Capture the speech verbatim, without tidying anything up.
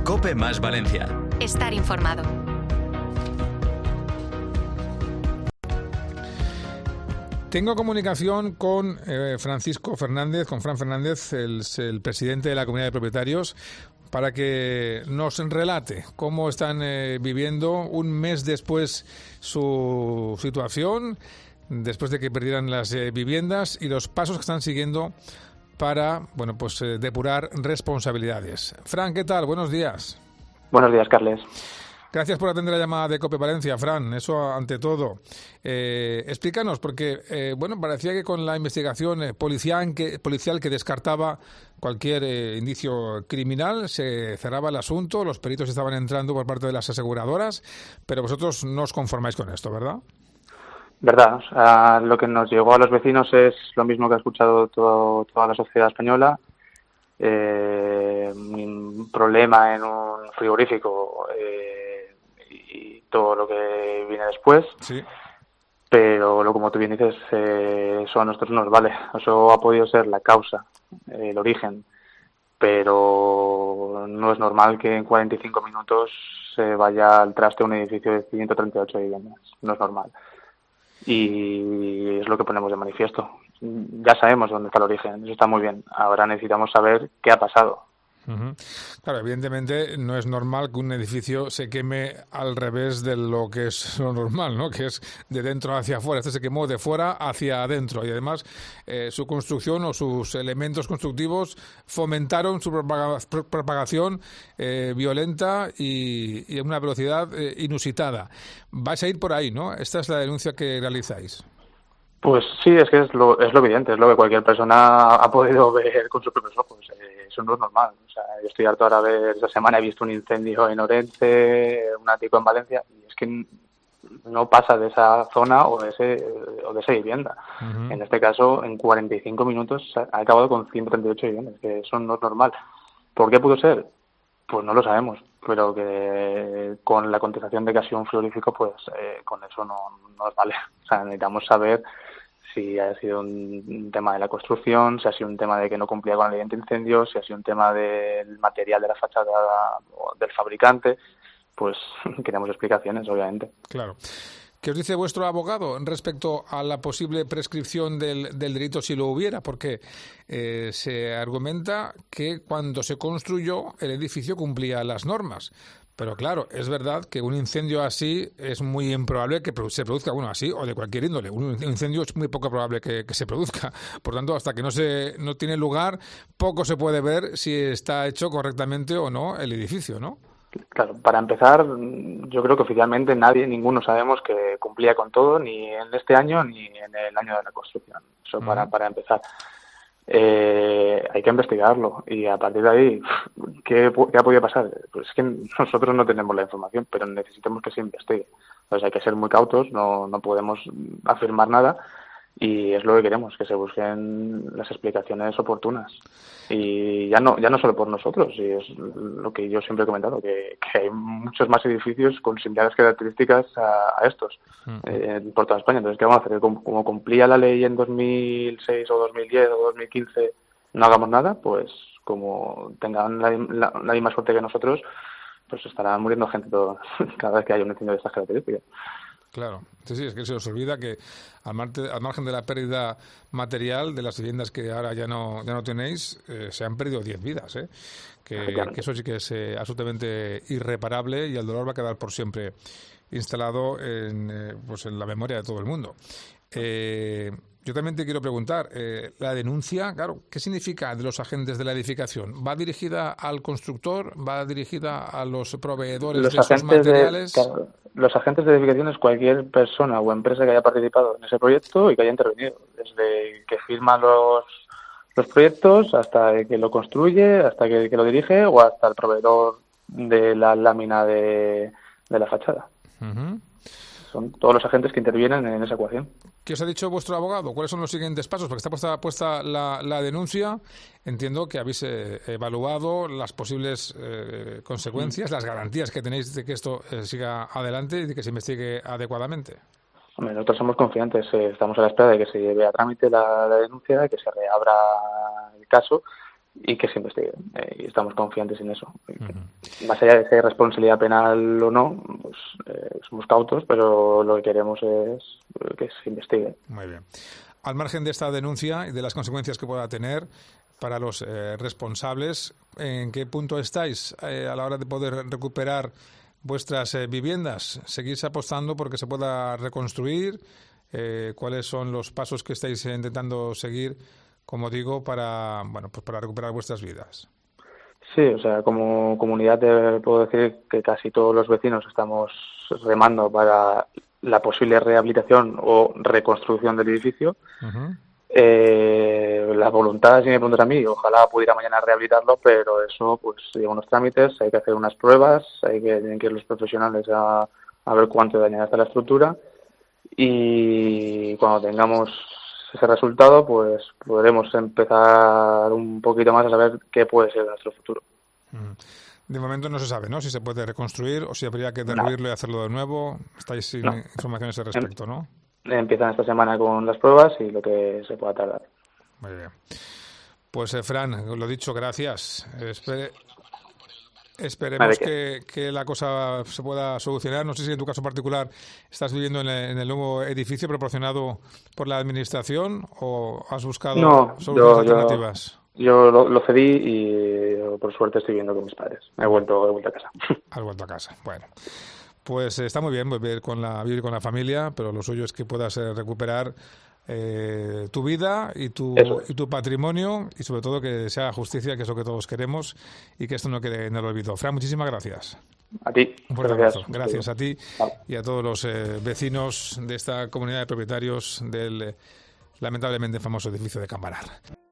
COPE más Valencia. Estar informado. Tengo comunicación con eh, Francisco Fernández, con Fran Fernández, el, el presidente de la Comunidad de Propietarios, para que nos relate cómo están eh, viviendo un mes después su situación, después de que perdieran las eh, viviendas y los pasos que están siguiendo para, bueno, pues eh, depurar responsabilidades. Fran, ¿qué tal? Buenos días. Buenos días, Carles. Gracias por atender la llamada de COPE Valencia, Fran, eso ante todo. Eh, explícanos, porque eh, bueno, parecía que con la investigación eh, policial, que, policial que descartaba cualquier eh, indicio criminal, se cerraba el asunto, los peritos estaban entrando por parte de las aseguradoras, pero vosotros no os conformáis con esto, ¿verdad? Verdad, o sea, lo que nos llegó a los vecinos es lo mismo que ha escuchado todo, toda la sociedad española. Eh, un problema en un frigorífico eh, y todo lo que viene después. Sí. Pero lo como tú bien dices, eh, eso a nosotros nos vale. Eso ha podido ser la causa, eh, el origen. Pero no es normal que en cuarenta y cinco minutos se vaya al traste un edificio de ciento treinta y ocho viviendas. No es normal. Y es lo que ponemos de manifiesto. Ya sabemos dónde está el origen, eso está muy bien. Ahora necesitamos saber qué ha pasado. Uh-huh. Claro, evidentemente no es normal que un edificio se queme al revés de lo que es lo normal, ¿no? Que es de dentro hacia afuera. Este se quemó de fuera hacia adentro y además eh, su construcción o sus elementos constructivos fomentaron su propaga- propagación eh, violenta y, y a una velocidad eh, inusitada. Vais a ir por ahí, ¿no? Esta es la denuncia que realizáis. Pues sí, es que es lo, es lo evidente, es lo que cualquier persona ha podido ver con sus propios ojos. Eh, eso no es normal. O sea, yo estoy harto ahora de ver, esta semana he visto un incendio en Orense, un ático en Valencia, y es que no pasa de esa zona o de ese o de esa vivienda. Uh-huh. En este caso, en cuarenta y cinco minutos ha acabado con ciento treinta y ocho viviendas, que eso no es normal. ¿Por qué pudo ser? Pues no lo sabemos, pero que con la contestación de que ha sido un frigorífico, pues eh, con eso no, no nos vale. O sea, necesitamos saber si ha sido un tema de la construcción, si ha sido un tema de que no cumplía con la ley antiincendios, si ha sido un tema del material de la fachada o del fabricante, pues queremos explicaciones, obviamente. Claro. ¿Qué os dice vuestro abogado respecto a la posible prescripción del, del delito si lo hubiera? Porque eh, se argumenta que cuando se construyó el edificio cumplía las normas. Pero claro, es verdad que un incendio así es muy improbable que se produzca, bueno, así o de cualquier índole. Un incendio es muy poco probable que, que se produzca. Por tanto, hasta que no se no tiene lugar, poco se puede ver si está hecho correctamente o no el edificio, ¿no? Claro, para empezar, yo creo que oficialmente nadie, ninguno sabemos que cumplía con todo, ni en este año ni en el año de la construcción. Eso uh-huh. para, para empezar. Eh, hay que investigarlo y a partir de ahí, ¿qué, ¿qué ha podido pasar? Pues es que nosotros no tenemos la información, pero necesitamos que se investigue. Entonces hay que ser muy cautos, no, no podemos afirmar nada y es lo que queremos, que se busquen las explicaciones oportunas. Y ya no ya no solo por nosotros, y es lo que yo siempre he comentado, que, que hay muchos más edificios con similares características a, a estos uh-huh. eh, por toda España. Entonces, ¿qué vamos a hacer? Como, como cumplía la ley en dos mil seis o dos mil diez o dos mil quince, no hagamos nada, pues como tengan la, la, la misma suerte que nosotros, pues estará muriendo gente todo, cada vez que haya un incendio de estas características. Claro, sí, sí, es que se os olvida que al, mar- al margen de la pérdida material de las viviendas que ahora ya no ya no tenéis, eh, se han perdido diez vidas, ¿eh? que, que eso sí que es eh, absolutamente irreparable y el dolor va a quedar por siempre instalado en, eh, pues en la memoria de todo el mundo. Eh, yo también te quiero preguntar, eh, la denuncia, claro, ¿qué significa de los agentes de la edificación? ¿Va dirigida al constructor? ¿Va dirigida a los proveedores los de esos materiales? De, claro, los agentes de edificación es cualquier persona o empresa que haya participado en ese proyecto y que haya intervenido, desde que firma los los proyectos hasta que lo construye, hasta que, que lo dirige o hasta el proveedor de la lámina de, de la fachada. Uh-huh. Son todos los agentes que intervienen en esa ecuación. ¿Qué os ha dicho vuestro abogado? ¿Cuáles son los siguientes pasos? Porque está puesta, puesta la, la denuncia. Entiendo que habéis eh, evaluado las posibles eh, consecuencias, mm. las garantías que tenéis de que esto eh, siga adelante y de que se investigue adecuadamente. Hombre, nosotros somos confiantes. Eh, estamos a la espera de que se lleve a trámite la, la denuncia, que se reabra el caso y que se investigue. Eh, y estamos confiantes en eso. Uh-huh. más allá de si hay responsabilidad penal o no, pues eh, somos cautos, pero lo que queremos es que se investigue. Muy bien. Al margen de esta denuncia y de las consecuencias que pueda tener para los eh, responsables, ¿en qué punto estáis eh, a la hora de poder recuperar vuestras eh, viviendas? ¿Seguís apostando porque se pueda reconstruir? Eh, ¿Cuáles son los pasos que estáis intentando seguir, como digo, para bueno pues para recuperar vuestras vidas? Sí, o sea, como comunidad te puedo decir que casi todos los vecinos estamos remando para la posible rehabilitación o reconstrucción del edificio. Uh-huh. Eh, la voluntad, si me preguntas a mí, ojalá pudiera mañana rehabilitarlo, pero eso pues lleva unos trámites, hay que hacer unas pruebas, hay que, tienen que ir los profesionales a, a ver cuánto dañada está la estructura, y cuando tengamos ese resultado, pues podremos empezar un poquito más a saber qué puede ser nuestro futuro. De momento no se sabe, ¿no? Si se puede reconstruir o si habría que derruirlo no. y hacerlo de nuevo. Estáis sin no. informaciones al respecto, ¿no? Empiezan esta semana con las pruebas y lo que se pueda tardar. Muy bien. Pues, eh, Fran, lo dicho, gracias. Espere... Esperemos que, que la cosa se pueda solucionar. No sé si en tu caso particular estás viviendo en el, en el nuevo edificio proporcionado por la Administración o has buscado no, soluciones yo, alternativas. Yo, yo lo, lo cedí y por suerte estoy viviendo con mis padres. He vuelto, he vuelto a casa. Has vuelto a casa. Bueno, pues está muy bien vivir con la, vivir con la familia, pero lo suyo es que puedas eh, recuperar Eh, tu vida y tu, y tu patrimonio y sobre todo que se haga justicia, que es lo que todos queremos y que esto no quede en el olvido. Fran, muchísimas gracias. A ti. Un fuerte abrazo. Gracias a ti y a todos los eh, vecinos de esta comunidad de propietarios del eh, lamentablemente famoso edificio de Campanar.